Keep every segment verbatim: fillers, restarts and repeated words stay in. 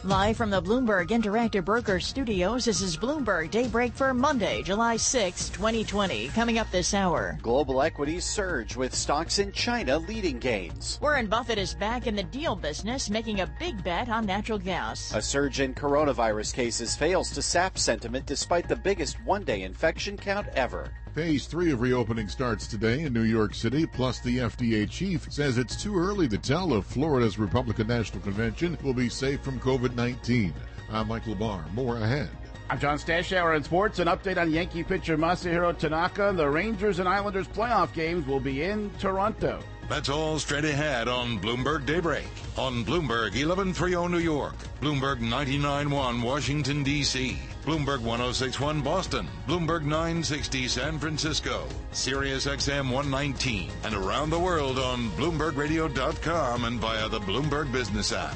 Live from the Bloomberg Interactive Brokers Studios, this is Bloomberg Daybreak for Monday, July sixth, twenty twenty. Coming up this hour. Global equities surge with stocks in China leading gains. Warren Buffett is back in the deal business, making a big bet on natural gas. A surge in coronavirus cases fails to sap sentiment despite the biggest one-day infection count ever. Phase three of reopening starts today in New York City, plus the F D A chief says it's too early to tell if Florida's Republican National Convention will be safe from COVID nineteen. I'm Michael Barr. More ahead. I'm John Stashower in sports. An update on Yankee pitcher Masahiro Tanaka. The Rangers and Islanders playoff games will be in Toronto. That's all straight ahead on Bloomberg Daybreak. On Bloomberg eleven thirty New York, Bloomberg ninety-nine point one Washington, D C, Bloomberg one oh six point one Boston, Bloomberg nine sixty San Francisco, Sirius X M one nineteen, and around the world on Bloomberg Radio dot com and via the Bloomberg Business app.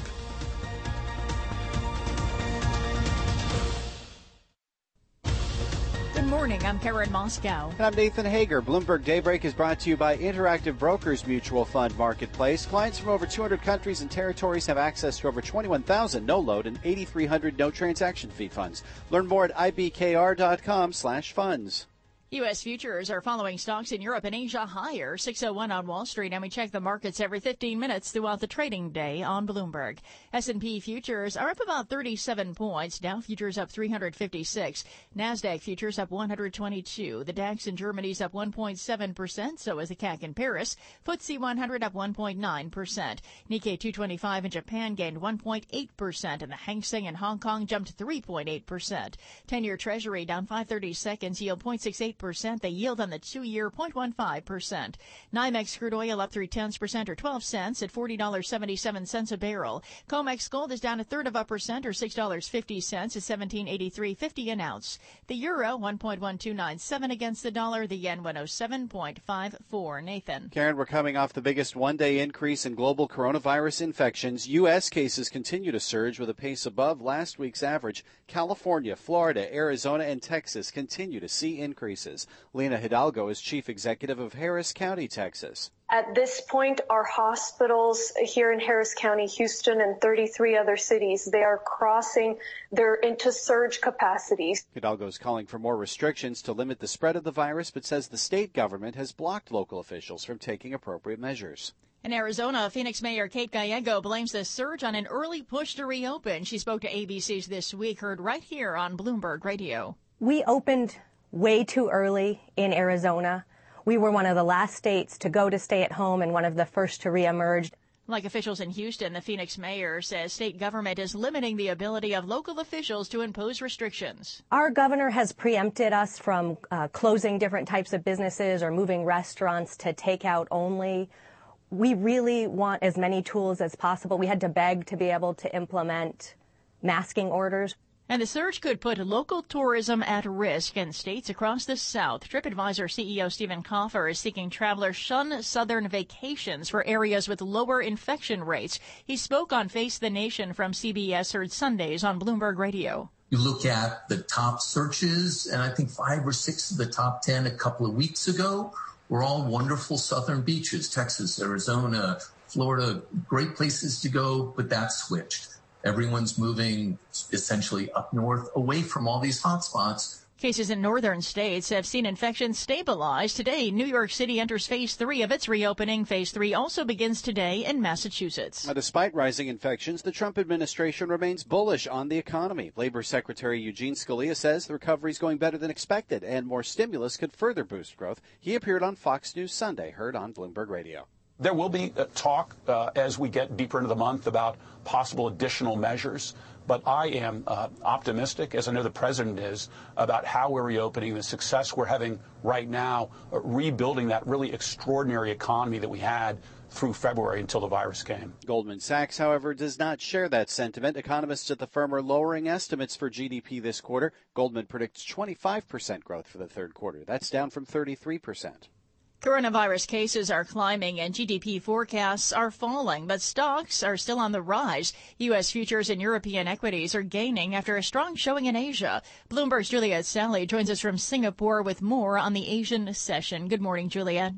Good morning, I'm Karen Moscow. And I'm Nathan Hager. Bloomberg Daybreak is brought to you by Interactive Brokers Mutual Fund Marketplace. Clients from over two hundred countries and territories have access to over twenty-one thousand no-load and eighty-three hundred no-transaction fee funds. Learn more at I B K R dot com slash funds. U S futures are following stocks in Europe and Asia higher, six oh one on Wall Street, and we check the markets every fifteen minutes throughout the trading day on Bloomberg. S and P futures are up about thirty-seven points, Dow futures up three hundred fifty-six, NASDAQ futures up one hundred twenty-two, the DAX in Germany's up one point seven percent, so is the C A C in Paris, F T S E one hundred up one point nine percent, Nikkei two twenty-five in Japan gained one point eight percent, and the Hang Seng in Hong Kong jumped three point eight percent. ten-year Treasury down five thirty-seconds, yield zero point six eight percent. The yield on the two-year zero point one five percent. NYMEX crude oil up three tenths percent or twelve cents at forty dollars and seventy-seven cents a barrel. COMEX gold is down a third of a percent or six dollars and fifty cents at seventeen eighty-three fifty an ounce. The euro one point one two nine seven against the dollar. The yen one oh seven point five four. Nathan. Karen, we're coming off the biggest one-day increase in global coronavirus infections. U S cases continue to surge with a pace above last week's average. California, Florida, Arizona, and Texas continue to see increases. Lena Hidalgo is chief executive of Harris County, Texas. At this point, our hospitals here in Harris County, Houston, and thirty-three other cities, they are crossing their into surge capacities. Hidalgo is calling for more restrictions to limit the spread of the virus, but says the state government has blocked local officials from taking appropriate measures. In Arizona, Phoenix Mayor Kate Gallego blames the surge on an early push to reopen. She spoke to A B C's This Week, heard right here on Bloomberg Radio. We opened way too early in Arizona. We were one of the last states to go to stay at home and one of the first to reemerge. Like officials in Houston, the Phoenix mayor says state government is limiting the ability of local officials to impose restrictions. Our governor has preempted us from uh, closing different types of businesses or moving restaurants to takeout only. We really want as many tools as possible. We had to beg to be able to implement masking orders. And the surge could put local tourism at risk in states across the South. TripAdvisor C E O Stephen Kaufer is seeking travelers shun southern vacations for areas with lower infection rates. He spoke on Face the Nation from C B S, heard Sundays on Bloomberg Radio. You look at the top searches, and I think five or six of the top ten a couple of weeks ago were all wonderful southern beaches, Texas, Arizona, Florida, great places to go, but that switched. Everyone's moving essentially up north, away from all these hotspots. Cases in northern states have seen infections stabilize. Today, New York City enters phase three of its reopening. Phase three also begins today in Massachusetts. Now, despite rising infections, the Trump administration remains bullish on the economy. Labor Secretary Eugene Scalia says the recovery is going better than expected and more stimulus could further boost growth. He appeared on Fox News Sunday, heard on Bloomberg Radio. There will be a talk uh, as we get deeper into the month about possible additional measures, but I am uh, optimistic, as I know the president is, about how we're reopening, the success we're having right now, uh, rebuilding that really extraordinary economy that we had through February until the virus came. Goldman Sachs, however, does not share that sentiment. Economists at the firm are lowering estimates for G D P this quarter. Goldman predicts twenty-five percent growth for the third quarter. That's down from thirty-three percent. Coronavirus cases are climbing and G D P forecasts are falling, but stocks are still on the rise. U S futures and European equities are gaining after a strong showing in Asia. Bloomberg's Juliet Sally joins us from Singapore with more on the Asian session. Good morning, Juliet.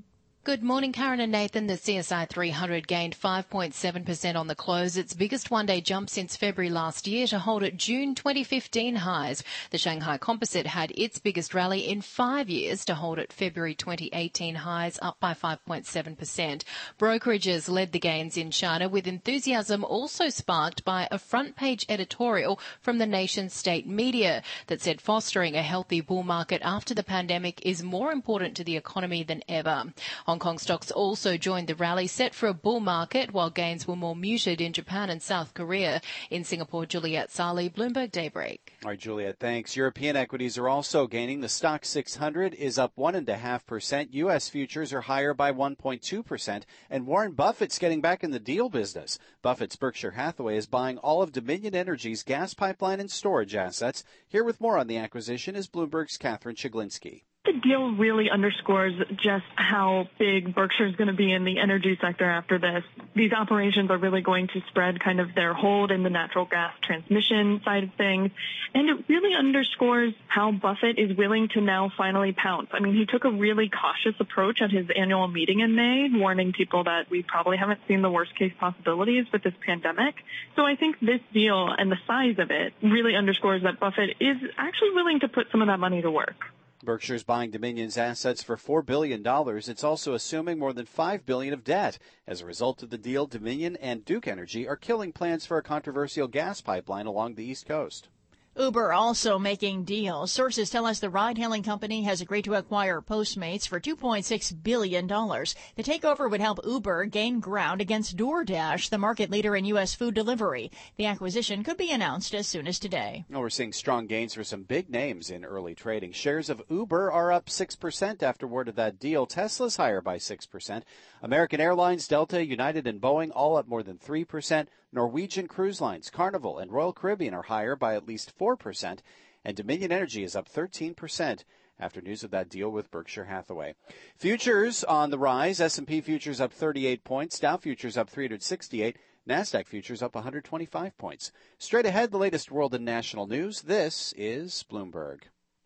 Good morning, Karen and Nathan. The C S I three hundred gained five point seven percent on the close, its biggest one-day jump since February last year to hold at June twenty fifteen highs. The Shanghai Composite had its biggest rally in five years to hold at February twenty eighteen highs, up by five point seven percent. Brokerages led the gains in China, with enthusiasm also sparked by a front-page editorial from the nation's state media that said fostering a healthy bull market after the pandemic is more important to the economy than ever. Hong Kong stocks also joined the rally, set for a bull market, while gains were more muted in Japan and South Korea. In Singapore, Juliet Sali, Bloomberg Daybreak. All right, Juliet, thanks. European equities are also gaining. The stock six hundred is up one point five percent. U S futures are higher by one point two percent. And Warren Buffett's getting back in the deal business. Buffett's Berkshire Hathaway is buying all of Dominion Energy's gas pipeline and storage assets. Here with more on the acquisition is Bloomberg's Catherine Chiglinski. The deal really underscores just how big Berkshire is going to be in the energy sector after this. These operations are really going to spread kind of their hold in the natural gas transmission side of things. And it really underscores how Buffett is willing to now finally pounce. I mean, he took a really cautious approach at his annual meeting in May, warning people that we probably haven't seen the worst case possibilities with this pandemic. So I think this deal and the size of it really underscores that Buffett is actually willing to put some of that money to work. Berkshire's buying Dominion's assets for four billion dollars. It's also assuming more than five billion dollars of debt. As a result of the deal, Dominion and Duke Energy are killing plans for a controversial gas pipeline along the East Coast. Uber also making deals. Sources tell us the ride-hailing company has agreed to acquire Postmates for two point six billion dollars. The takeover would help Uber gain ground against DoorDash, the market leader in U S food delivery. The acquisition could be announced as soon as today. Well, we're seeing strong gains for some big names in early trading. Shares of Uber are up six percent after word of that deal. Tesla's higher by six percent. American Airlines, Delta, United, and Boeing all up more than three percent. Norwegian Cruise Lines, Carnival, and Royal Caribbean are higher by at least four percent, and Dominion Energy is up thirteen percent after news of that deal with Berkshire Hathaway. Futures on the rise. S and P futures up thirty-eight points, Dow futures up three hundred sixty-eight, NASDAQ futures up one hundred twenty-five points. Straight ahead, the latest world and national news. This is Bloomberg.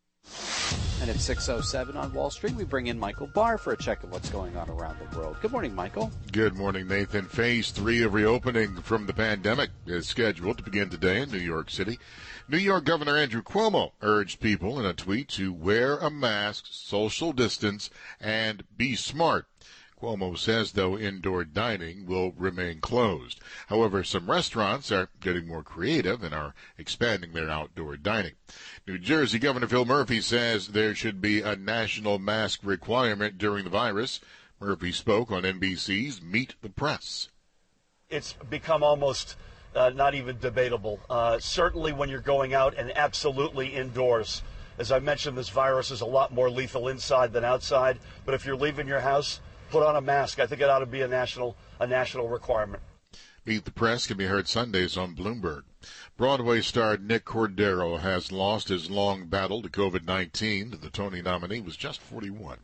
And at six oh seven on Wall Street, we bring in Michael Barr for a check of what's going on around the world. Good morning, Michael. Good morning, Nathan. Phase three of reopening from the pandemic is scheduled to begin today in New York City. New York Governor Andrew Cuomo urged people in a tweet to wear a mask, social distance, and be smart. Cuomo says, though, indoor dining will remain closed. However, some restaurants are getting more creative and are expanding their outdoor dining. New Jersey Governor Phil Murphy says there should be a national mask requirement during the virus. Murphy spoke on N B C's Meet the Press. It's become almost uh, not even debatable. Uh, certainly when you're going out and absolutely indoors. As I mentioned, this virus is a lot more lethal inside than outside. But if you're leaving your house, put on a mask. I think it ought to be a national a national requirement. Meet the Press can be heard Sundays on Bloomberg. Broadway star Nick Cordero has lost his long battle to covid nineteen. The Tony nominee was just forty-one.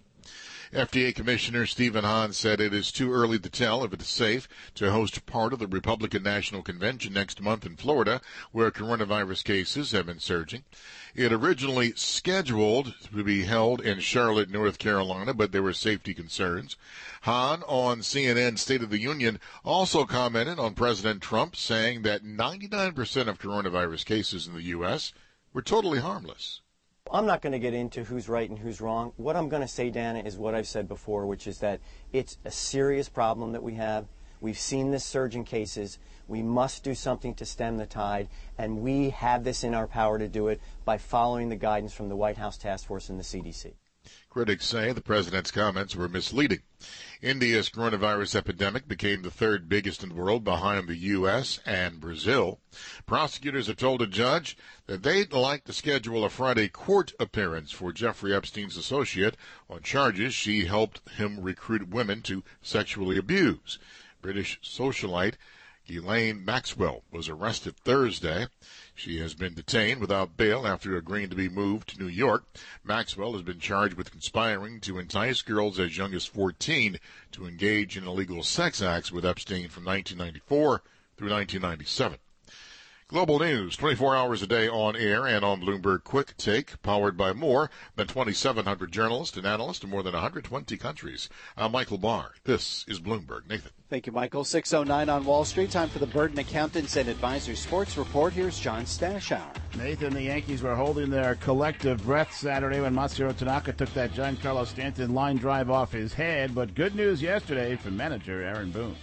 F D A Commissioner Stephen Hahn said it is too early to tell if it is safe to host part of the Republican National Convention next month in Florida, where coronavirus cases have been surging. It originally scheduled to be held in Charlotte, North Carolina, but there were safety concerns. Hahn on C N N State of the Union also commented on President Trump, saying that ninety-nine percent of coronavirus cases in the U S were totally harmless. I'm not going to get into who's right and who's wrong. What I'm going to say, Dana, is what I've said before, which is that it's a serious problem that we have. We've seen this surge in cases. We must do something to stem the tide, and we have this in our power to do it by following the guidance from the White House Task Force and the C D C. Critics say the president's comments were misleading. India's coronavirus epidemic became the third biggest in the world behind the U S and Brazil. Prosecutors have told a judge that they'd like to schedule a Friday court appearance for Jeffrey Epstein's associate on charges she helped him recruit women to sexually abuse. British socialite Ghislaine Maxwell was arrested Thursday. She has been detained without bail after agreeing to be moved to New York. Maxwell has been charged with conspiring to entice girls as young as fourteen to engage in illegal sex acts with Epstein from nineteen ninety-four through nineteen ninety-seven. Global news, twenty-four hours a day on air and on Bloomberg Quick Take, powered by more than twenty-seven hundred journalists and analysts in more than one hundred twenty countries. I'm Michael Barr. This is Bloomberg. Nathan. Thank you, Michael. six oh nine on Wall Street. Time for the Burden Accountants and Advisors Sports Report. Here's John Stashower. Nathan, the Yankees were holding their collective breath Saturday when Masahiro Tanaka took that Giancarlo Stanton line drive off his head. But good news yesterday from manager Aaron Boone.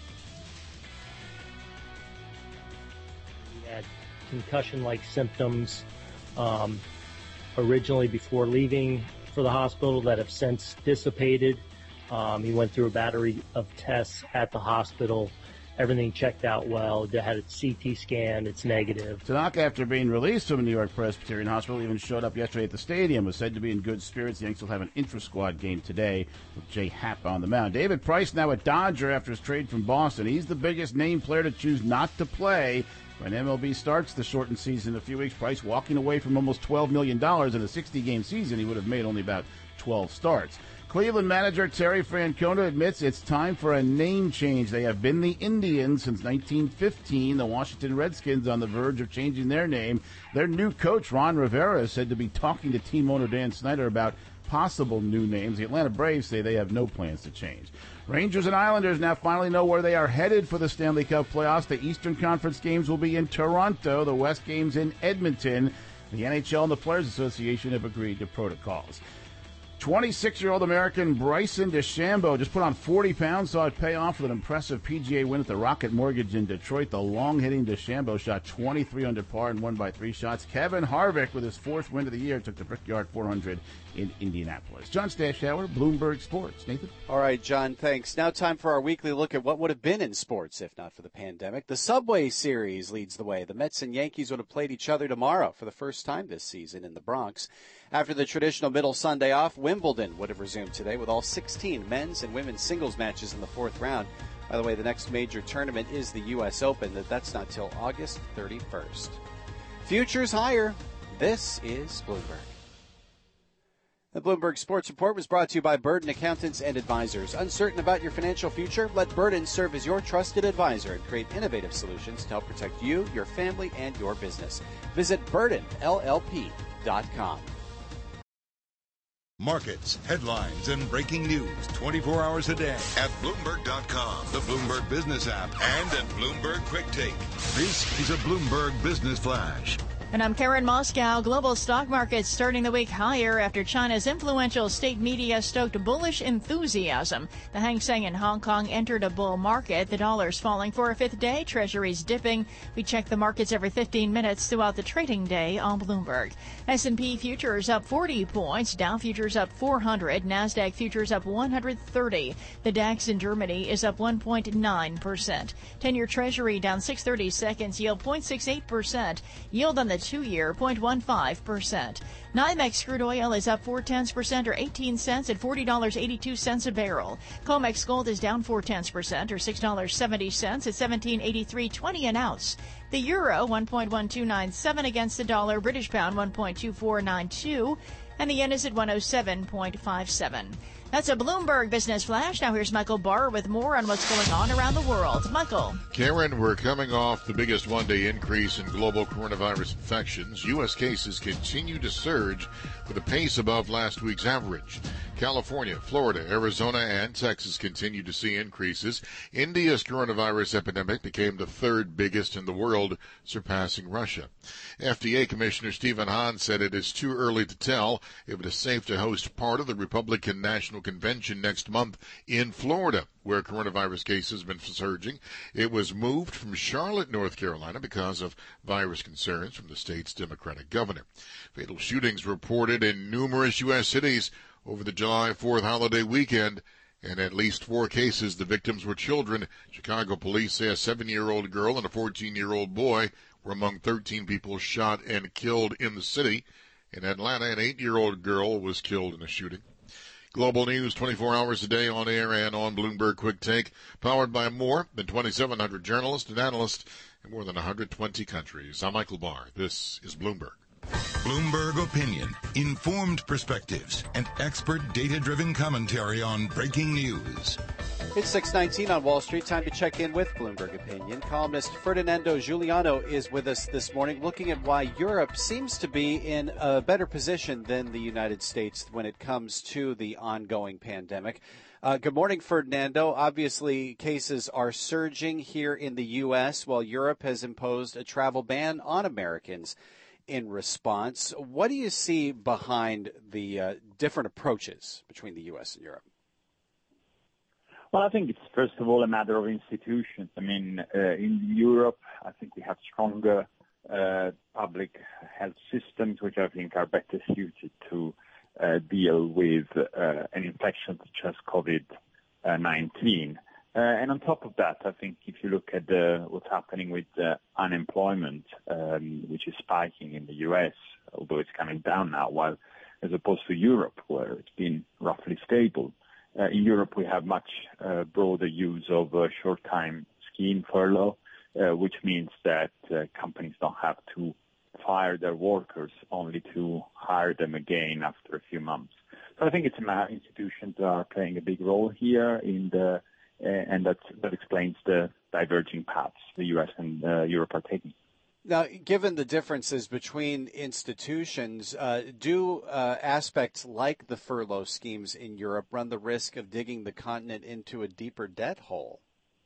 Had concussion-like symptoms um, originally before leaving for the hospital that have since dissipated. Um, he went through a battery of tests at the hospital. Everything checked out well. They had a C T scan. It's negative. Tanaka, after being released from New York Presbyterian Hospital, even showed up yesterday at the stadium, was said to be in good spirits. The Yankees will have an intra-squad game today with Jay Happ on the mound. David Price now a Dodger after his trade from Boston. He's the biggest name player to choose not to play when M L B starts the shortened season in a few weeks. Price walking away from almost twelve million dollars in a sixty-game season. He would have made only about twelve starts. Cleveland manager Terry Francona admits it's time for a name change. They have been the Indians since nineteen fifteen. The Washington Redskins on the verge of changing their name. Their new coach, Ron Rivera, is said to be talking to team owner Dan Snyder about possible new names. The Atlanta Braves say they have no plans to change. Rangers and Islanders now finally know where they are headed for the Stanley Cup playoffs. The Eastern Conference games will be in Toronto, the West games in Edmonton. The N H L and the Players Association have agreed to protocols. twenty-six-year-old American Bryson DeChambeau just put on forty pounds, saw it pay off with an impressive P G A win at the Rocket Mortgage in Detroit. The long-hitting DeChambeau shot twenty-three under par and won by three shots. Kevin Harvick, with his fourth win of the year, took the Brickyard four hundred in Indianapolis. John Stashower, Bloomberg Sports. Nathan? All right, John, thanks. Now time for our weekly look at what would have been in sports if not for the pandemic. The Subway Series leads the way. The Mets and Yankees would have played each other tomorrow for the first time this season in the Bronx. After the traditional middle Sunday off, Wimbledon would have resumed today with all sixteen men's and women's singles matches in the fourth round. By the way, the next major tournament is the U S Open. That's not till August thirty-first. Futures higher. This is Bloomberg. The Bloomberg Sports Report was brought to you by Burden Accountants and Advisors. Uncertain about your financial future? Let Burden serve as your trusted advisor and create innovative solutions to help protect you, your family, and your business. Visit burden L L P dot com. Markets, headlines, and breaking news twenty-four hours a day at Bloomberg dot com, the Bloomberg Business app, and at Bloomberg Quick Take. This is a Bloomberg Business Flash. And I'm Karen Moscow. Global stock markets starting the week higher after China's influential state media stoked bullish enthusiasm. The Hang Seng in Hong Kong entered a bull market. The dollar's falling for a fifth day. Treasuries dipping. We check the markets every fifteen minutes throughout the trading day on Bloomberg. S and P futures up forty points. Dow futures up four hundred. NASDAQ futures up one hundred thirty. The DAX in Germany is up one point nine percent. ten-year Treasury down six thirty-seconds. Yield zero point six eight percent. Yield on the two-year zero point one five percent. NYMEX crude oil is up four tenths percent or eighteen cents at forty dollars and eighty-two cents a barrel. COMEX gold is down four tenths percent or six dollars and seventy cents at seventeen eighty-three twenty an ounce. The euro one point one two nine seven against the dollar. British pound one point two four nine two. And the yen is at one oh seven point five seven. That's a Bloomberg Business Flash. Now here's Michael Barr with more on what's going on around the world. Michael. Karen, we're coming off the biggest one-day increase in global coronavirus infections. U S cases continue to surge with a pace above last week's average. California, Florida, Arizona, and Texas continue to see increases. India's coronavirus epidemic became the third biggest in the world, surpassing Russia. F D A Commissioner Stephen Hahn said it is too early to tell if it is safe to host part of the Republican National Convention next month in Florida, where coronavirus cases have been surging. It was moved from Charlotte, North Carolina, because of virus concerns from the state's Democratic governor. Fatal shootings reported in numerous U S cities over the July fourth holiday weekend, and at least four cases, the victims were children. Chicago police say a seven-year-old girl and a fourteen-year-old boy were among thirteen people shot and killed in the city. In Atlanta, an eight-year-old girl was killed in a shooting. Global news twenty-four hours a day on air and on Bloomberg Quick Take, powered by more than twenty-seven hundred journalists and analysts in more than one hundred twenty countries. I'm Michael Barr. This is Bloomberg. Bloomberg Opinion, informed perspectives, and expert data-driven commentary on breaking news. It's six nineteen on Wall Street. Time to check in with Bloomberg Opinion. Columnist Ferdinando Giuliano is with us this morning, looking at why Europe seems to be in a better position than the United States when it comes to the ongoing pandemic. Uh, good morning, Ferdinando. Obviously, cases are surging here in the U S while Europe has imposed a travel ban on Americans in response. What do you see behind the uh, different approaches between the U S and Europe? Well, I think it's, first of all, a matter of institutions. I mean, uh, in Europe, I think we have stronger uh, public health systems, which I think are better suited to uh, deal with uh, an infection such as COVID nineteen. Uh, and on top of that, I think if you look at uh, what's happening with uh, unemployment, um, which is spiking in the U S, although it's coming down now, while as opposed to Europe, where it's been roughly stable. Uh, in Europe, we have much uh, broader use of uh, short-time scheme furlough, uh, which means that uh, companies don't have to fire their workers, only to hire them again after a few months. So I think it's uh, institutions are playing a big role here, in the, uh, and that that explains the diverging paths the U S and uh, Europe are taking. Now, given the differences between institutions, uh, do uh, aspects like the furlough schemes in Europe run the risk of digging the continent into a deeper debt hole?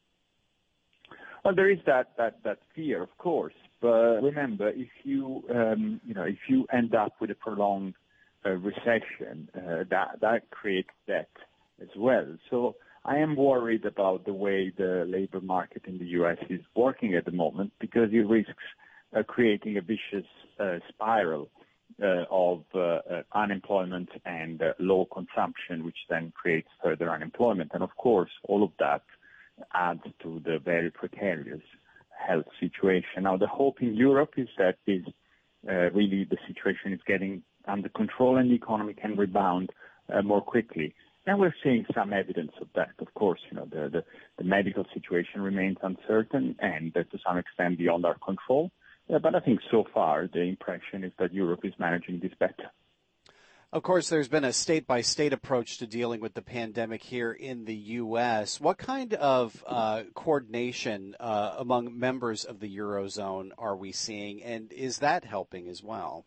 Well, there is that, that, that fear, of course. But remember, if you um, you know if you end up with a prolonged uh, recession, uh, that that creates debt as well. So I am worried about the way the labor market in the U S is working at the moment, because it risks Uh, creating a vicious uh, spiral uh, of uh, uh, unemployment and uh, low consumption, which then creates further unemployment. And of course, all of that adds to the very precarious health situation. Now, the hope in Europe is that this, uh, really the situation is getting under control and the economy can rebound uh, more quickly. And we're seeing some evidence of that. Of course, you know, the, the, the medical situation remains uncertain and uh, to some extent beyond our control. Yeah, but I think so far the impression is that Europe is managing this better. Of course, there's been a state-by-state approach to dealing with the pandemic here in the U S. What kind of uh, coordination uh, among members of the Eurozone are we seeing, and is that helping as well?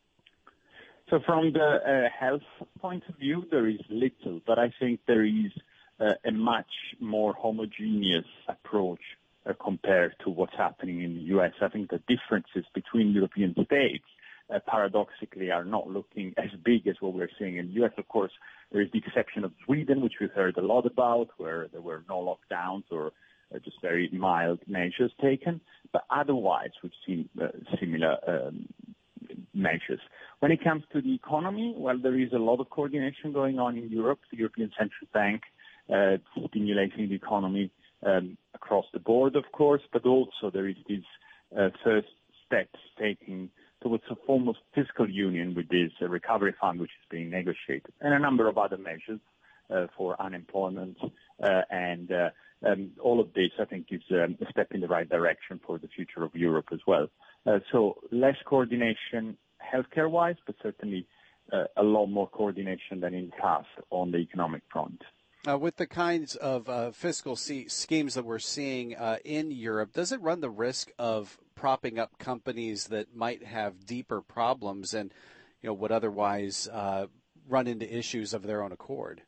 So from the uh, health point of view, there is little, but I think there is uh, a much more homogeneous approach uh, compared to what's happening in the U S. I think the differences between European states, uh, paradoxically, are not looking as big as what we're seeing in the U S. Of course, there is the exception of Sweden, which we've heard a lot about, where there were no lockdowns or uh, just very mild measures taken. But otherwise, we've seen uh, similar um, measures. When it comes to the economy, well, there is a lot of coordination going on in Europe. The European Central Bank uh, stimulating the economy um, across the board, of course, but also there is this uh, first steps taking towards a form of fiscal union with this uh, recovery fund, which is being negotiated, and a number of other measures uh, for unemployment. Uh, and uh, um, all of this, I think, is um, a step in the right direction for the future of Europe as well. Uh, so less coordination healthcare-wise, but certainly uh, a lot more coordination than in the past on the economic front. Uh, with the kinds of uh, fiscal see- schemes that we're seeing uh, in Europe, does it run the risk of propping up companies that might have deeper problems and, you know, would otherwise uh, run into issues of their own accord?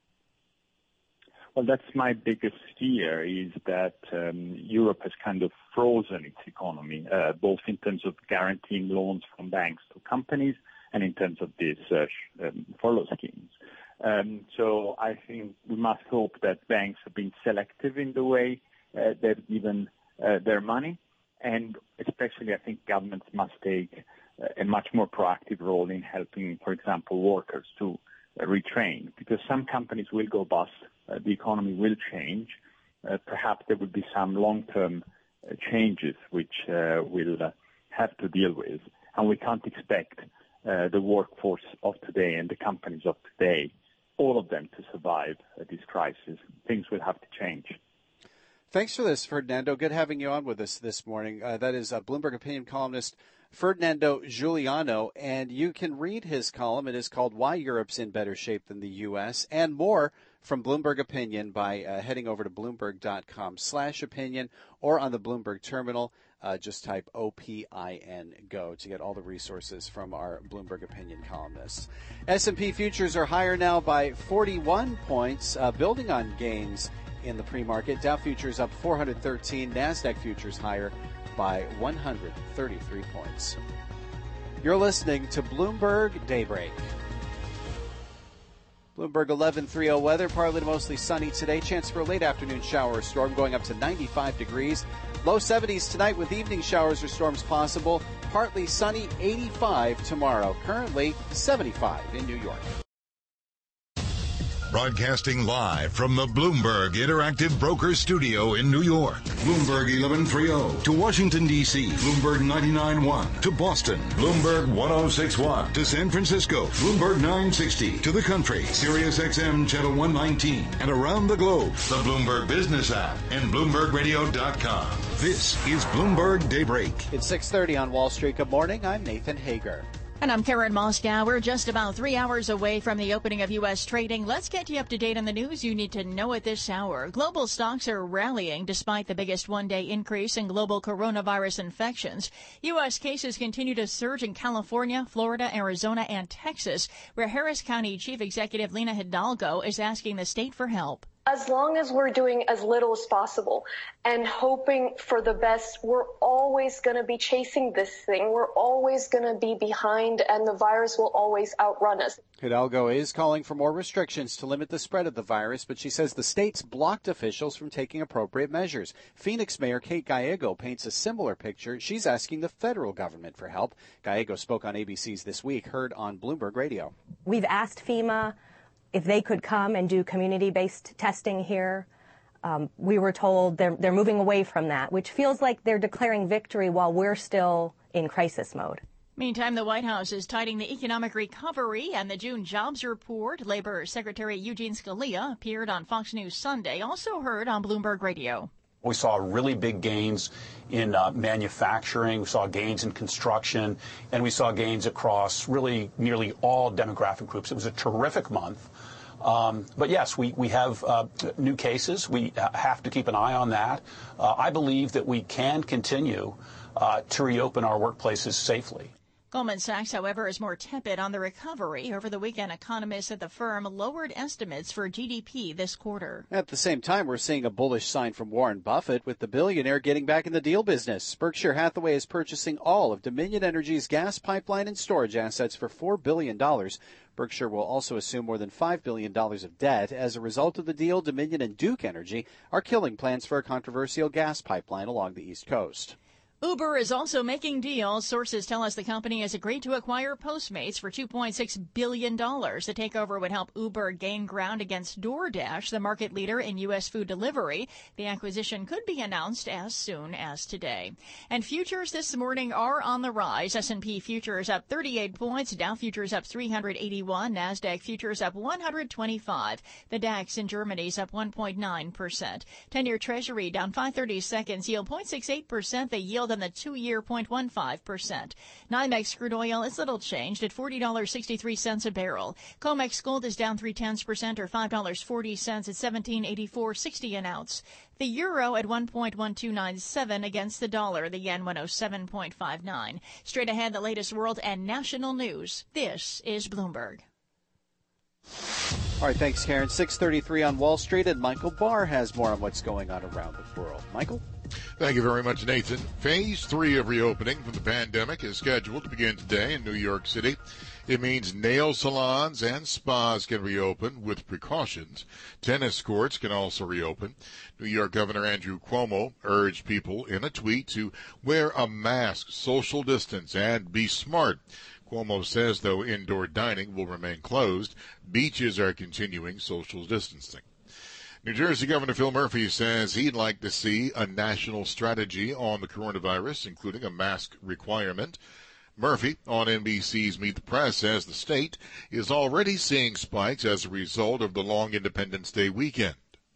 Well, that's my biggest fear, is that um, Europe has kind of frozen its economy, uh, both in terms of guaranteeing loans from banks to companies and in terms of these uh, sh- um, furlough schemes. Um, so I think we must hope that banks have been selective in the way uh, they've given uh, their money. And especially, I think governments must take uh, a much more proactive role in helping, for example, workers to uh, retrain, because some companies will go bust. Uh, the economy will change. Uh, perhaps there will be some long-term uh, changes which uh, we'll uh, have to deal with. And we can't expect uh, the workforce of today and the companies of today, all of them, to survive uh, this crisis. Things will have to change. Thanks for this, Ferdinando. Good having you on with us this morning. Uh, that is uh, Bloomberg opinion columnist Ferdinando Giuliano, and you can read his column. It is called Why Europe's in Better Shape Than the U S, and more from Bloomberg Opinion by uh, heading over to bloomberg.com slash opinion or on the Bloomberg terminal. Uh, just type O P I N GO to get all the resources from our Bloomberg Opinion columnists. S and P futures are higher now by forty-one points, uh, building on gains in the pre-market. Dow futures up four hundred thirteen, NASDAQ futures higher by one hundred thirty-three points. You're listening to Bloomberg Daybreak. Bloomberg eleven thirty weather, partly to mostly sunny today. Chance for a late afternoon shower or storm going up to ninety-five degrees. Low seventies tonight with evening showers or storms possible. Partly sunny, eighty-five tomorrow. Currently seventy-five in New York. Broadcasting live from the Bloomberg Interactive Broker Studio in New York. Bloomberg eleven thirty to Washington, D C Bloomberg ninety-nine point one to Boston. Bloomberg ten sixty-one to San Francisco. Bloomberg nine sixty to the country. Sirius X M Channel one nineteen. And around the globe, the Bloomberg Business app and Bloomberg Radio dot com. This is Bloomberg Daybreak. It's six thirty on Wall Street. Good morning. I'm Nathan Hager. And I'm Karen Moscow. We're just about three hours away from the opening of U S trading. Let's get you up to date on the news you need to know at this hour. Global stocks are rallying despite the biggest one-day increase in global coronavirus infections. U S cases continue to surge in California, Florida, Arizona, and Texas, where Harris County Chief Executive Lina Hidalgo is asking the state for help. As long as we're doing as little as possible and hoping for the best, we're always going to be chasing this thing. We're always going to be behind, and the virus will always outrun us. Hidalgo is calling for more restrictions to limit the spread of the virus, but she says the state's blocked officials from taking appropriate measures. Phoenix Mayor Kate Gallego paints a similar picture. She's asking the federal government for help. Gallego spoke on A B C's This Week, heard on Bloomberg Radio. We've asked FEMA if they could come and do community-based testing here. Um, we were told they're, they're moving away from that, which feels like they're declaring victory while we're still in crisis mode. Meantime, the White House is touting the economic recovery and the June jobs report. Labor Secretary Eugene Scalia appeared on Fox News Sunday, also heard on Bloomberg Radio. We saw really big gains in uh, manufacturing, we saw gains in construction, and we saw gains across really nearly all demographic groups. It was a terrific month. Um, but yes, we, we have uh, new cases. We have to keep an eye on that. Uh, I believe that we can continue uh, to reopen our workplaces safely. Goldman Sachs, however, is more tepid on the recovery. Over the weekend, economists at the firm lowered estimates for G D P this quarter. At the same time, we're seeing a bullish sign from Warren Buffett, with the billionaire getting back in the deal business. Berkshire Hathaway is purchasing all of Dominion Energy's gas pipeline and storage assets for four billion dollars. Berkshire will also assume more than five billion dollars of debt. As a result of the deal, Dominion and Duke Energy are killing plans for a controversial gas pipeline along the East Coast. Uber is also making deals. Sources tell us the company has agreed to acquire Postmates for two point six billion dollars. The takeover would help Uber gain ground against DoorDash, the market leader in U S food delivery. The acquisition could be announced as soon as today. And futures this morning are on the rise. S and P futures up thirty-eight points, Dow futures up three hundred eighty-one, NASDAQ futures up one hundred twenty-five. The DAX in Germany is up one point nine percent. ten-year Treasury down five thirty seconds, yield zero point six eight percent. The yield on the two-year zero point one five percent. NYMEX crude oil is little changed at forty dollars and sixty-three cents a barrel. COMEX gold is down three tenths percent or five dollars and forty cents at seventeen eighty-four sixty an ounce. The euro at one point one two nine seven against the dollar. The yen one oh seven point five nine. Straight ahead, the latest world and national news. This is Bloomberg. All right, thanks, Karen. six thirty-three on Wall Street, and Michael Barr has more on what's going on around the world. Michael? Thank you very much, Nathan. Phase three of reopening from the pandemic is scheduled to begin today in New York City. It means nail salons and spas can reopen with precautions. Tennis courts can also reopen. New York Governor Andrew Cuomo urged people in a tweet to wear a mask, social distance, and be smart. Cuomo says, though, indoor dining will remain closed. Beaches are continuing social distancing. New Jersey Governor Phil Murphy says he'd like to see a national strategy on the coronavirus, including a mask requirement. Murphy on N B C's Meet the Press says the state is already seeing spikes as a result of the long Independence Day weekend.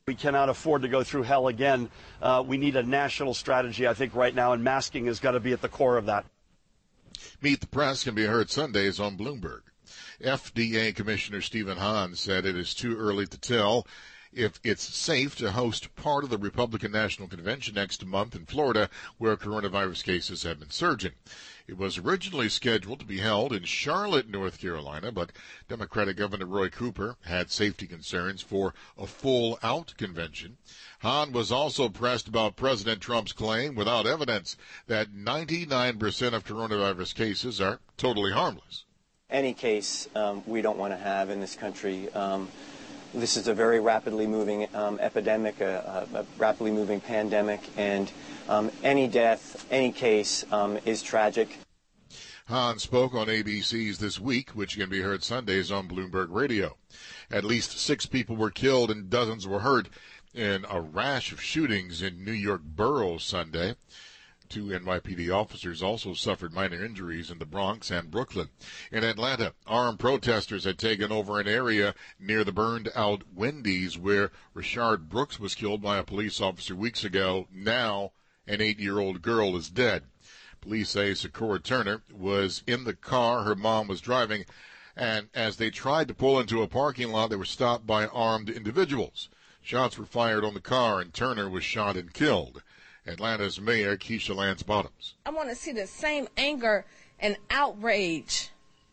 We cannot afford to go through hell again. Uh, we need a national strategy, I think, right now, and masking is going to be at the core of that. Meet the Press can be heard Sundays on Bloomberg. F D A Commissioner Stephen Hahn said it is too early to tell if it's safe to host part of the Republican National Convention next month in Florida, where coronavirus cases have been surging. It was originally scheduled to be held in Charlotte, North Carolina, but Democratic Governor Roy Cooper had safety concerns for a full-out convention. Hahn was also pressed about President Trump's claim, without evidence, that ninety-nine percent of coronavirus cases are totally harmless. Any case um, we don't want to have in this country. Um, this is a very rapidly moving um, epidemic, a, a, a rapidly moving pandemic, and um, any death, any case um, is tragic. Hahn spoke on A B C's This Week, which can be heard Sundays on Bloomberg Radio. At least six people were killed and dozens were hurt in a rash of shootings in New York boroughs Sunday. Two N Y P D officers also suffered minor injuries in the Bronx and Brooklyn. In Atlanta, armed protesters had taken over an area near the burned-out Wendy's where Rashard Brooks was killed by a police officer weeks ago. Now, an eight-year-old girl is dead. Police say Sakura Turner was in the car her mom was driving, and as they tried to pull into a parking lot, they were stopped by armed individuals. Shots were fired on the car, and Turner was shot and killed. Atlanta's Mayor Keisha Lance Bottoms. I want to see the same anger and outrage.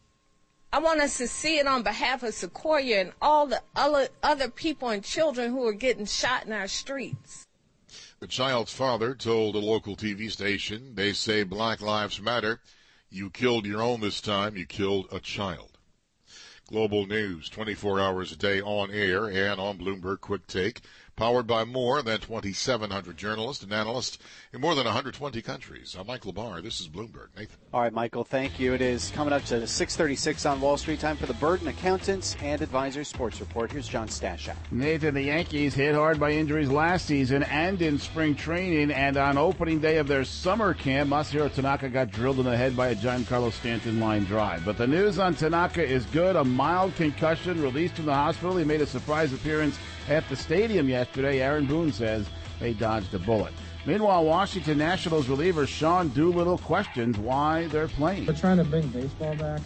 I want us to see it on behalf of Sequoia and all the other, other people and children who are getting shot in our streets. The child's father told a local T V station, they say Black Lives Matter. You killed your own this time. You killed a child. Global news, twenty-four hours a day on air and on Bloomberg Quick Take. Powered by more than twenty-seven hundred journalists and analysts in more than one hundred twenty countries. I'm Mike LaBar. This is Bloomberg. Nathan. All right, Michael, thank you. It is coming up to six thirty-six on Wall Street. Time for the Burden Accountants and Advisors Sports Report. Here's John Stashow. Nathan, the Yankees hit hard by injuries last season and in spring training. And on opening day of their summer camp, Masahiro Tanaka got drilled in the head by a Giancarlo Stanton line drive. But the news on Tanaka is good. A mild concussion, released from the hospital. He made a surprise appearance at the stadium yesterday. Aaron Boone says they dodged a bullet. Meanwhile, Washington Nationals reliever Sean Doolittle questions why they're playing. They're trying to bring baseball back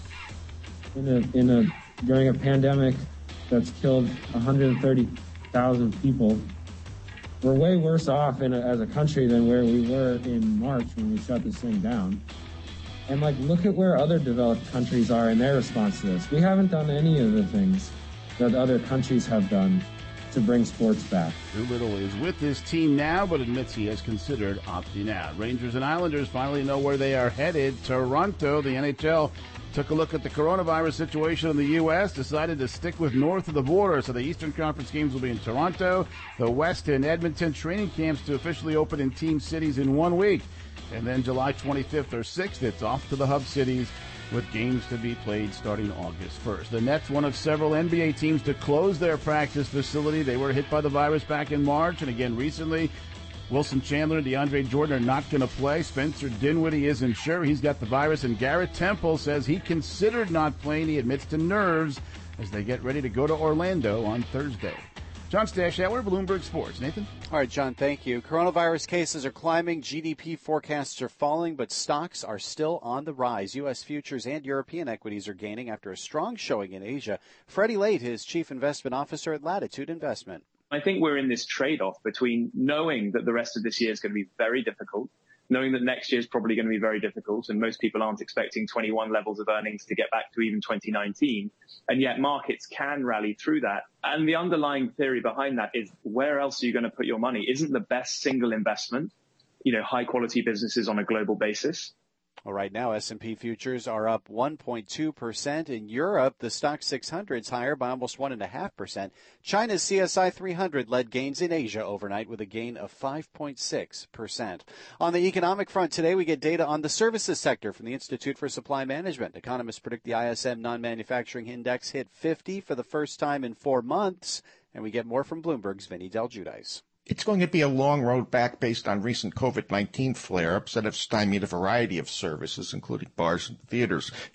in a, in a during a pandemic that's killed one hundred thirty thousand people. We're way worse off in a, as a country than where we were in March when we shut this thing down. And like, look at where other developed countries are in their response to this. We haven't done any of the things that other countries have done to bring sports back. Doolittle is with his team now, but admits he has considered opting out. Rangers and Islanders finally know where they are headed. Toronto, the N H L, took a look at the coronavirus situation in the U S, decided to stick with north of the border, so the Eastern Conference games will be in Toronto, the West in Edmonton, training camps to officially open in team cities in one week. And then July twenty-fifth or sixth, it's off to the hub cities with games to be played starting August first. The Nets, one of several N B A teams to close their practice facility. They were hit by the virus back in March, and again recently. Wilson Chandler and DeAndre Jordan are not going to play. Spencer Dinwiddie isn't sure. He's got the virus, and Garrett Temple says he considered not playing. He admits to nerves as they get ready to go to Orlando on Thursday. John Stashower, Bloomberg Sports. Nathan? All right, John, thank you. Coronavirus cases are climbing, G D P forecasts are falling, but stocks are still on the rise. U S futures and European equities are gaining after a strong showing in Asia. Freddie Late is Chief Investment Officer at Latitude Investment. I think we're in this trade-off between knowing that the rest of this year is going to be very difficult, knowing that next year is probably going to be very difficult, and most people aren't expecting twenty-one levels of earnings to get back to even twenty nineteen, and yet markets can rally through that. And the underlying theory behind that is, where else are you going to put your money? Isn't the best single investment, you know, high-quality businesses on a global basis? Well, right now, S and P futures are up one point two percent. In Europe, the stock six hundred is higher by almost one point five percent. China's C S I three hundred led gains in Asia overnight with a gain of five point six percent. On the economic front today, we get data on the services sector from the Institute for Supply Management. Economists predict the I S M non-manufacturing index hit fifty for the first time in four months. And we get more from Bloomberg's Vinny Del Giudice. It's going to be a long road back based on recent COVID nineteen flare-ups that have stymied a variety of services, including bars and theaters.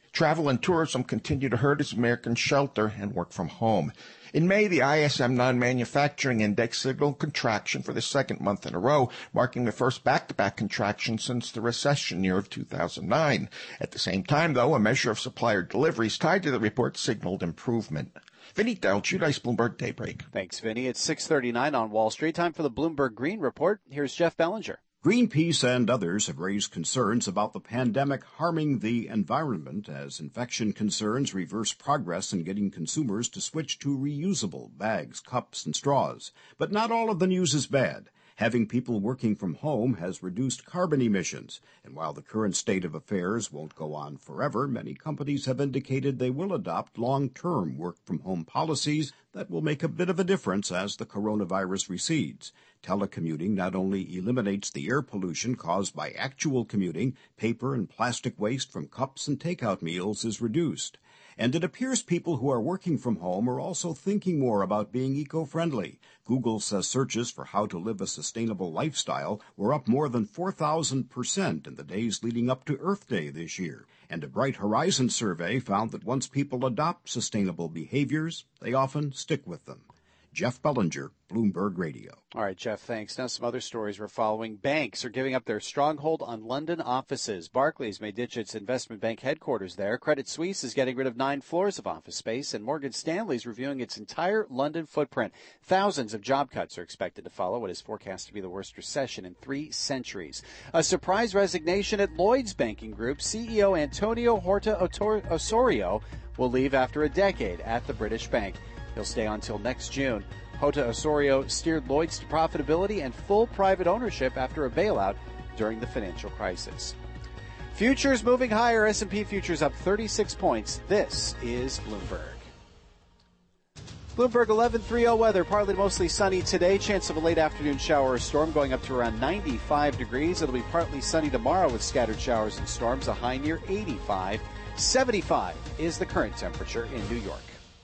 Travel and tourism continue to hurt as Americans shelter and work from home. In May, the I S M non-manufacturing index signaled contraction for the second month in a row, marking the first back-to-back contraction since the recession year of two thousand nine. At the same time, though, a measure of supplier deliveries tied to the report signaled improvement. Vinny Del Giudice, Bloomberg Daybreak. Thanks, Vinny. It's six thirty-nine on Wall Street. Time for the Bloomberg Green Report. Here's Jeff Bellinger. Greenpeace and others have raised concerns about the pandemic harming the environment as infection concerns reverse progress in getting consumers to switch to reusable bags, cups, and straws. But not all of the news is bad. Having people working from home has reduced carbon emissions, and while the current state of affairs won't go on forever, many companies have indicated they will adopt long-term work-from-home policies that will make a bit of a difference as the coronavirus recedes. Telecommuting not only eliminates the air pollution caused by actual commuting, paper and plastic waste from cups and takeout meals is reduced. And it appears people who are working from home are also thinking more about being eco-friendly. Google says searches for how to live a sustainable lifestyle were up more than four thousand percent in the days leading up to Earth Day this year. And a Bright Horizon survey found that once people adopt sustainable behaviors, they often stick with them. Jeff Bellinger, Bloomberg Radio. All right, Jeff, thanks. Now some other stories we're following. Banks are giving up their stronghold on London offices. Barclays may ditch its investment bank headquarters there. Credit Suisse is getting rid of nine floors of office space, and Morgan Stanley is reviewing its entire London footprint. Thousands of job cuts are expected to follow what is forecast to be the worst recession in three centuries. A surprise resignation at Lloyds Banking Group. C E O Antonio Horta Osorio will leave after a decade at the British bank. He'll stay on until next June. Horta Osorio steered Lloyds to profitability and full private ownership after a bailout during the financial crisis. Futures moving higher. S and P futures up thirty-six points. This is Bloomberg. Bloomberg eleven thirty weather. Partly mostly sunny today. Chance of a late afternoon shower or storm going up to around ninety-five degrees. It'll be partly sunny tomorrow with scattered showers and storms. A high near eighty-five. seventy-five is the current temperature in New York.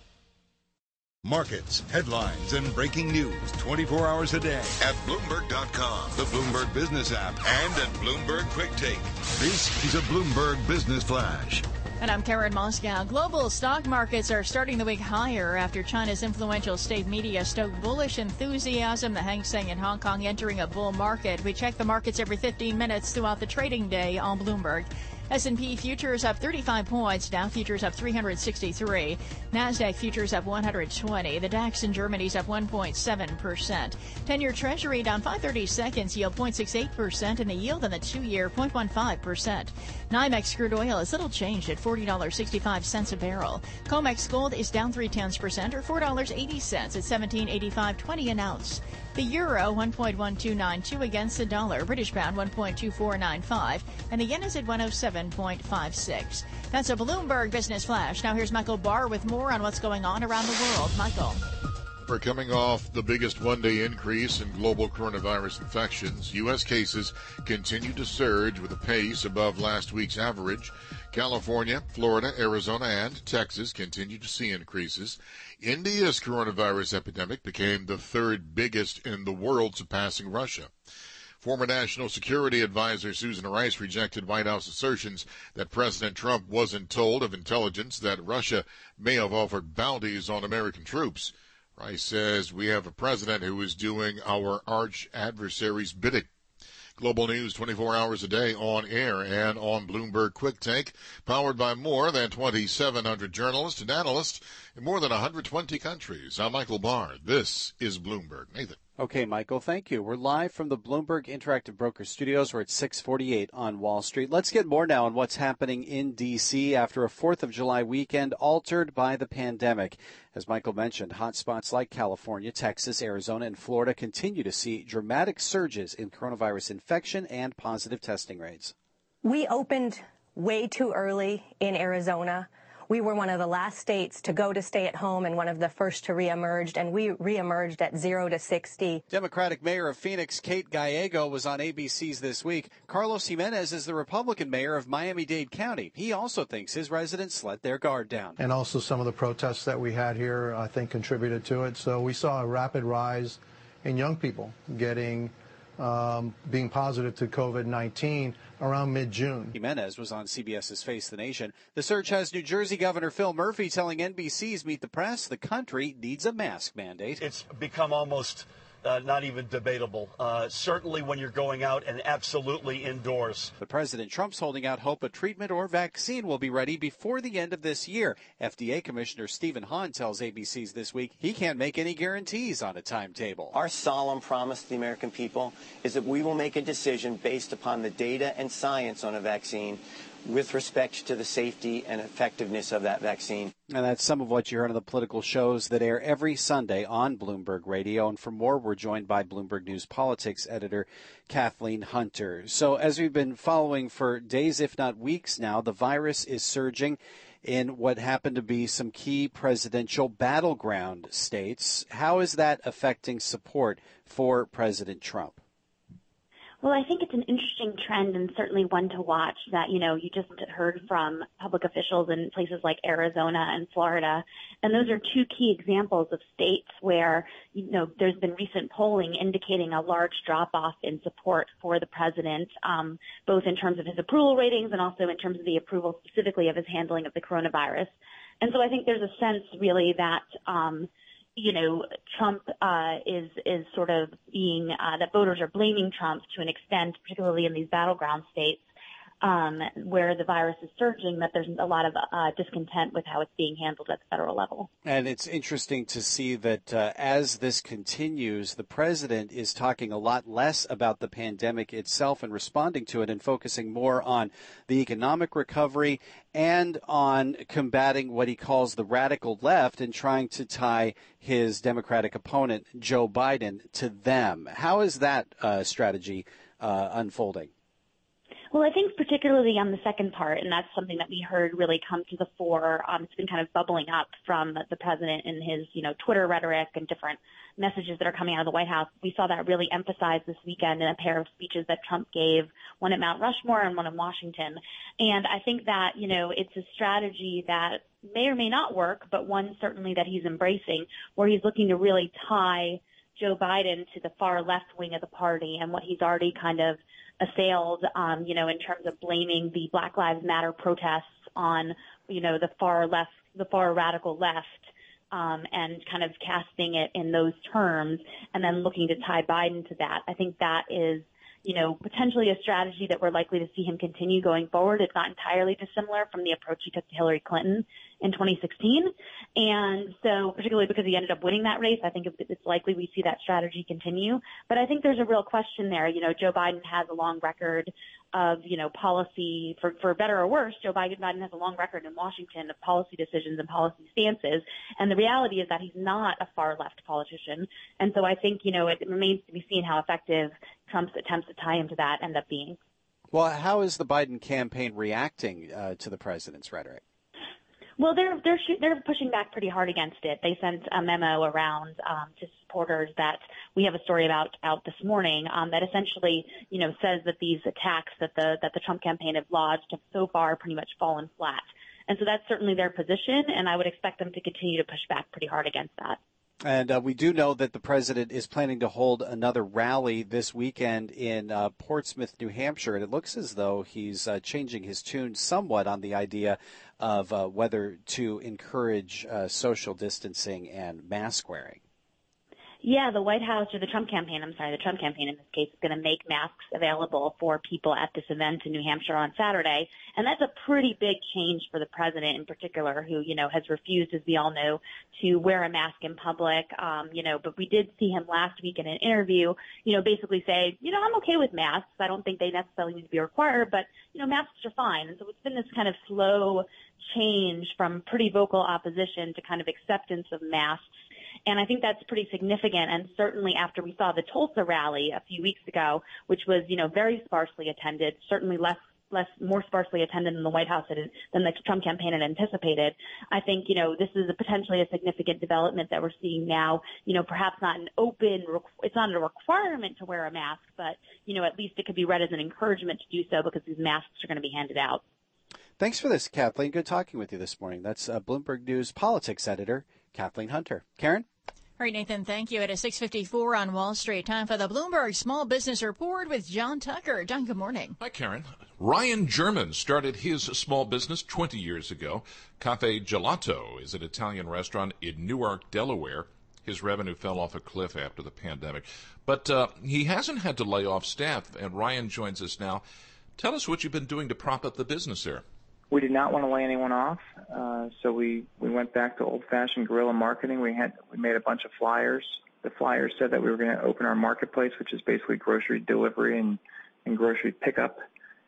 Markets, headlines, and breaking news twenty-four hours a day at Bloomberg dot com, the Bloomberg Business app, and at Bloomberg Quick Take. This is a Bloomberg Business Flash. And I'm Karen Moscow. Global stock markets are starting the week higher after China's influential state media stoked bullish enthusiasm. The Hang Seng in Hong Kong entering a bull market. We check the markets every fifteen minutes throughout the trading day on Bloomberg. S and P futures up thirty-five points. Dow futures up three hundred sixty-three. NASDAQ futures up one hundred twenty. The DAX in Germany's up one point seven percent. ten-year Treasury down five thirty-seconds, yield zero point six eight percent, and the yield on the two-year zero point one five percent. NYMEX crude oil is little changed at forty dollars and sixty-five cents a barrel. COMEX gold is down three tenths percent or four dollars and eighty cents at seventeen eighty-five twenty an ounce. The euro one point one two nine two against the dollar. British pound one point two four nine five, and the yen is at one oh seven point five six. That's a Bloomberg Business Flash. Now here's Michael Barr with more on what's going on around the world. Michael. We're coming off the biggest one-day increase in global coronavirus infections. U S cases continue to surge with a pace above last week's average. California, Florida, Arizona, and Texas continue to see increases. India's coronavirus epidemic became the third biggest in the world, surpassing Russia. Former National Security Advisor Susan Rice rejected White House assertions that President Trump wasn't told of intelligence that Russia may have offered bounties on American troops. Rice says we have a president who is doing our arch adversary's bidding. Global news twenty-four hours a day on air and on Bloomberg Quick Take, powered by more than twenty-seven hundred journalists and analysts in more than one hundred twenty countries. I'm Michael Barr. This is Bloomberg. Nathan. Okay, Michael, thank you. We're live from the Bloomberg Interactive Broker Studios. We're at six forty-eight on Wall Street. Let's get more now on what's happening in D C after a fourth of July weekend altered by the pandemic. As Michael mentioned, hotspots like California, Texas, Arizona, and Florida continue to see dramatic surges in coronavirus infection and positive testing rates. We opened way too early in Arizona. We were one of the last states to go to stay at home and one of the first to reemerge, and we reemerged at zero to sixty. Democratic Mayor of Phoenix, Kate Gallego, was on A B C's This Week. Carlos Jimenez is the Republican mayor of Miami-Dade County. He also thinks his residents let their guard down. And also some of the protests that we had here, I think, contributed to it. So we saw a rapid rise in young people getting um, being positive to COVID nineteen around mid-June. Jimenez was on CBS's Face the Nation. The surge has New Jersey Governor Phil Murphy telling N B C's Meet the Press the country needs a mask mandate. It's become almost uh, not even debatable, uh, certainly when you're going out and absolutely indoors. But President Trump's holding out hope a treatment or vaccine will be ready before the end of this year. F D A Commissioner Stephen Hahn tells A B C's This Week he can't make any guarantees on a timetable. Our solemn promise to the American people is that we will make a decision based upon the data and science on a vaccine with respect to the safety and effectiveness of that vaccine. And that's some of what you heard on the political shows that air every Sunday on Bloomberg Radio. And for more, we're joined by Bloomberg News Politics editor Kathleen Hunter. So as we've been following for days, if not weeks now, the virus is surging in what happen to be some key presidential battleground states. How is that affecting support for President Trump? Well, I think it's an interesting trend and certainly one to watch that, you know, you just heard from public officials in places like Arizona and Florida. And those are two key examples of states where, you know, there's been recent polling indicating a large drop off in support for the president, um, both in terms of his approval ratings and also in terms of the approval specifically of his handling of the coronavirus. And so I think there's a sense really that, um, you know, Trump uh, is is sort of being uh, that voters are blaming Trump to an extent, particularly in these battleground states um, where the virus is surging, that there's a lot of uh, discontent with how it's being handled at the federal level. And it's interesting to see that uh, as this continues, the president is talking a lot less about the pandemic itself and responding to it and focusing more on the economic recovery and on combating what he calls the radical left and trying to tie his Democratic opponent, Joe Biden, to them. How is that uh, strategy uh, unfolding? Well, I think particularly on the second part, and that's something that we heard really come to the fore. Um, it's been kind of bubbling up from the president in his, you know, Twitter rhetoric and different messages that are coming out of the White House. We saw that really emphasized this weekend in a pair of speeches that Trump gave, one at Mount Rushmore and one in Washington. And I think that, you know, it's a strategy that may or may not work, but one certainly that he's embracing, where he's looking to really tie Joe Biden to the far left wing of the party and what he's already kind of assailed, um, you know, in terms of blaming the Black Lives Matter protests on, you know, the far left, the far radical left, um, and kind of casting it in those terms and then looking to tie Biden to that. I think that is, you know, potentially a strategy that we're likely to see him continue going forward. It's not entirely dissimilar from the approach he took to Hillary Clinton in twenty sixteen. And so particularly because he ended up winning that race, I think it's likely we see that strategy continue. But I think there's a real question there. You know, Joe Biden has a long record of, you know, policy, for, for better or worse, Joe Biden has a long record in Washington of policy decisions and policy stances. And the reality is that he's not a far left politician. And so I think, you know, it remains to be seen how effective Trump's attempts to tie him to that end up being. Well, how is the Biden campaign reacting uh, to the president's rhetoric? Well, they're they're they're pushing back pretty hard against it. They sent a memo around um, to supporters that we have a story about out this morning um, that essentially, you know, says that these attacks that the that the Trump campaign have lodged have so far pretty much fallen flat. And so that's certainly their position, and I would expect them to continue to push back pretty hard against that. And uh, we do know that the president is planning to hold another rally this weekend in uh, Portsmouth, New Hampshire, and it looks as though he's uh, changing his tune somewhat on the idea of uh, whether to encourage uh, social distancing and mask wearing. Yeah, the White House, or the Trump campaign, I'm sorry, the Trump campaign in this case, is going to make masks available for people at this event in New Hampshire on Saturday. And that's a pretty big change for the president in particular, who, you know, has refused, as we all know, to wear a mask in public. Um, you know, but we did see him last week in an interview, you know, basically say, you know, I'm okay with masks. I don't think they necessarily need to be required, but, you know, masks are fine. And so it's been this kind of slow change from pretty vocal opposition to kind of acceptance of masks. And I think that's pretty significant. And certainly after we saw the Tulsa rally a few weeks ago, which was, you know, very sparsely attended, certainly less, less, more sparsely attended than the White House had, than the Trump campaign had anticipated. I think, you know, this is a potentially a significant development that we're seeing now, you know, perhaps not an open, it's not a requirement to wear a mask, but, you know, at least it could be read as an encouragement to do so because these masks are going to be handed out. Thanks for this, Kathleen. Good talking with you this morning. That's uh, Bloomberg News politics editor Kathleen Hunter. Karen? All right, Nathan, thank you. It is six fifty-four on Wall Street. Time for the Bloomberg Small Business Report with John Tucker. John, good morning. Hi, Karen. Ryan German started his small business twenty years ago. Cafe Gelato is an Italian restaurant in Newark, Delaware. His revenue fell off a cliff after the pandemic. But uh, he hasn't had to lay off staff, and Ryan joins us now. Tell us what you've been doing to prop up the business there. We did not want to lay anyone off, uh, so we, we went back to old-fashioned guerrilla marketing. We had we made a bunch of flyers. The flyers said that we were going to open our marketplace, which is basically grocery delivery and, and grocery pickup,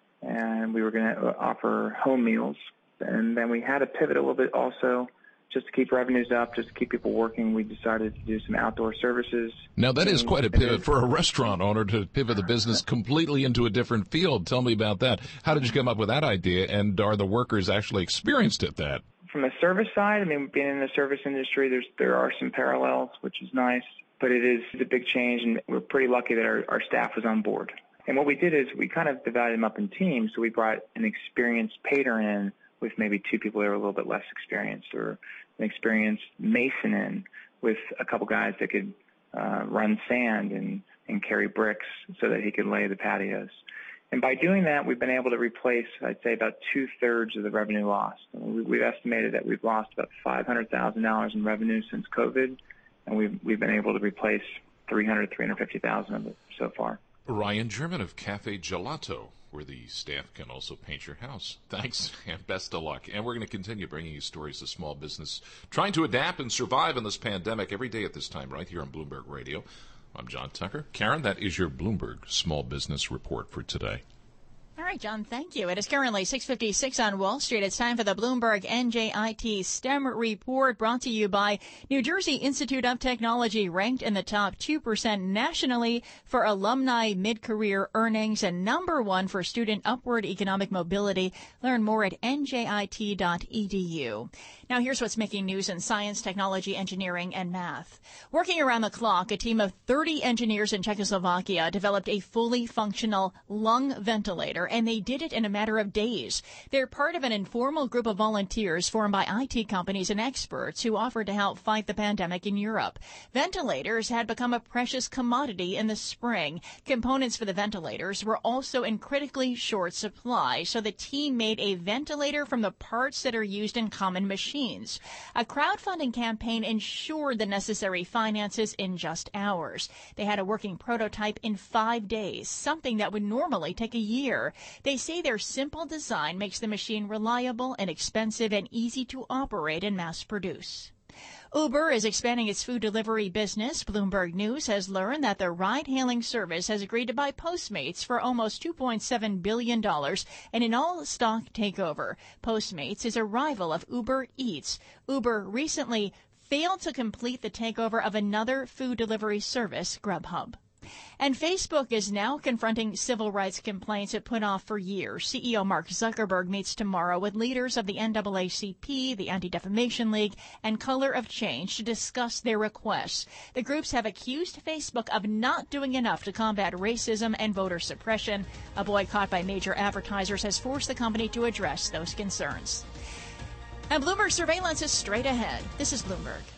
and we were going to offer home meals. And then we had to pivot a little bit also just to keep revenues up, just to keep people working. We decided to do some outdoor services. Now, that is quite a pivot for a restaurant owner to pivot the business completely into a different field. Tell me about that. How did you come up with that idea, and are the workers actually experienced at that? From the service side, I mean, being in the service industry, there's there are some parallels, which is nice, but it is a big change, and we're pretty lucky that our, our staff was on board. And what we did is we kind of divided them up in teams, so we brought an experienced painter in with maybe two people that were a little bit less experienced, or an experienced mason in with a couple guys that could uh, run sand and, and carry bricks so that he could lay the patios. And by doing that, we've been able to replace, I'd say, about two-thirds of the revenue lost. And we've estimated that we've lost about five hundred thousand dollars in revenue since COVID, and we've, we've been able to replace three hundred thousand dollars, three hundred fifty thousand dollars of it so far. Ryan German of Cafe Gelato, where the staff can also paint your house. Thanks, and best of luck. And we're going to continue bringing you stories of small business trying to adapt and survive in this pandemic every day at this time, right here on Bloomberg Radio. I'm John Tucker. Karen, that is your Bloomberg Small Business Report for today. All right, John, thank you. It is currently six fifty-six on Wall Street. It's time for the Bloomberg N J I T STEM Report, brought to you by New Jersey Institute of Technology, ranked in the top two percent nationally for alumni mid-career earnings and number one for student upward economic mobility. Learn more at N J I T dot E D U. Now, here's what's making news in science, technology, engineering, and math. Working around the clock, a team of thirty engineers in Czechoslovakia developed a fully functional lung ventilator, and they did it in a matter of days. They're part of an informal group of volunteers formed by I T companies and experts who offered to help fight the pandemic in Europe. Ventilators had become a precious commodity in the spring. Components for the ventilators were also in critically short supply, so the team made a ventilator from the parts that are used in common machines. A crowdfunding campaign ensured the necessary finances in just hours. They had a working prototype in five days, something that would normally take a year. They say their simple design makes the machine reliable, inexpensive, and easy to operate and mass produce. Uber is expanding its food delivery business. Bloomberg News has learned that the ride-hailing service has agreed to buy Postmates for almost two point seven billion dollars in an all-stock takeover. Postmates is a rival of Uber Eats. Uber recently failed to complete the takeover of another food delivery service, Grubhub. And Facebook is now confronting civil rights complaints it put off for years. C E O Mark Zuckerberg meets tomorrow with leaders of the N double A C P, the Anti-Defamation League, and Color of Change to discuss their requests. The groups have accused Facebook of not doing enough to combat racism and voter suppression. A boycott by major advertisers has forced the company to address those concerns. And Bloomberg Surveillance is straight ahead. This is Bloomberg.